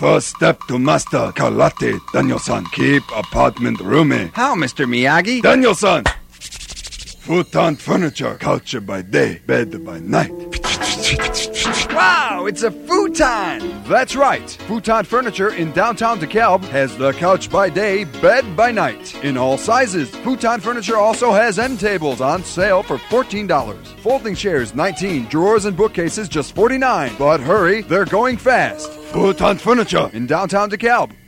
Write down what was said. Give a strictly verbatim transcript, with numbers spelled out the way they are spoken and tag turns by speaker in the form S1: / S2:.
S1: First step to master karate, Daniel-san. Keep apartment roomy.
S2: How, Mister Miyagi?
S1: Daniel-san! Futon furniture, couch by day, bed by night.
S2: Wow, it's a futon! That's right. Futon Furniture in downtown DeKalb has the couch by day, bed by night. In all sizes, Futon Furniture also has end tables on sale for fourteen dollars. Folding chairs, nineteen dollars. Drawers and bookcases, just forty-nine dollars. But hurry, they're going fast.
S1: Futon furniture
S2: In downtown DeKalb.